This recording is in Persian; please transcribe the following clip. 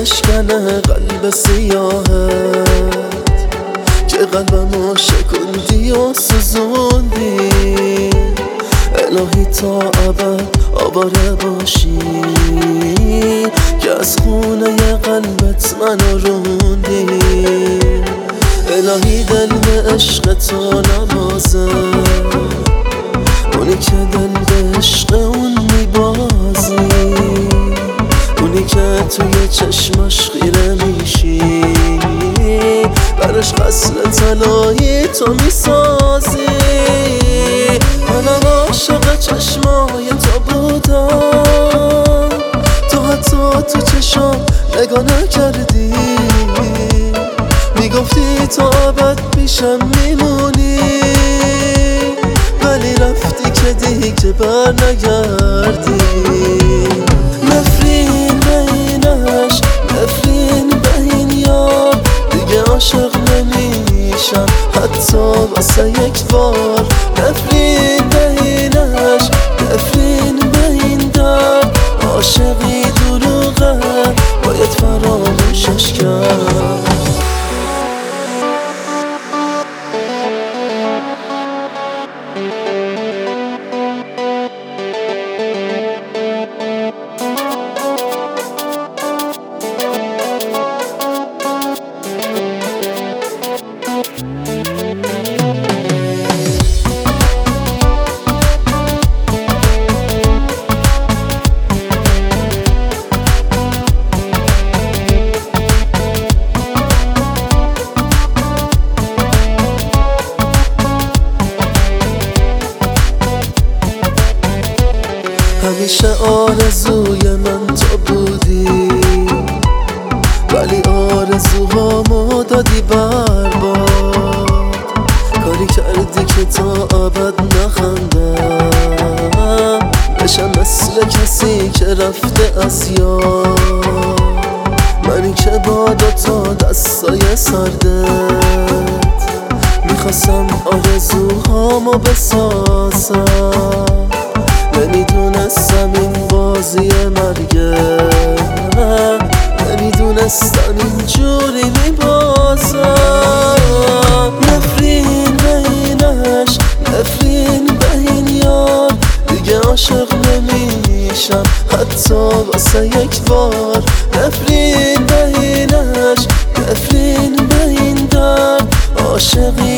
بشکنه قلب سیاهت که قلبمو شکندی و سوزوندی. الهی تا ابد آواره باشی که از خونه قلبت منو روندی. الهی دل به عشق تو نبازه، اونی که دل به عشق اون میبازی، اونی که توی چشمش خیره میشی، برش قصر طلایی تو میسازی. منم عاشق چشمای تو بودم، تو حتی تو چشم نگاه نکردی، میگفتی تا ابد پیشم میمونی، ولی رفتی که دیگه بر نگردی. نفرین بینش نفرین بین یار، دیگه عاشق نمیشم حتی واسه یک بار. نفرین بینش نفرین بین درد، عاشقی دروغه باید فراموشش کرد. همیشه آرزوی من تو بودی، ولی آرزوهامو دادی برباد. کاری کردی که تا ابد نخندم، بشم مثل کسی که رفته از یاد. منی که با دوتا دستای سردت میخواستم آرزوهامو بسازم، نمیدونستم این بازی مرگه، نمیدونستم اینجوری میبازم. نفرین بینش نفرین بین یار، دیگه عاشق نمیشم حتی واسه یک بار. نفرین بینش نفرین بین درد، عاشقی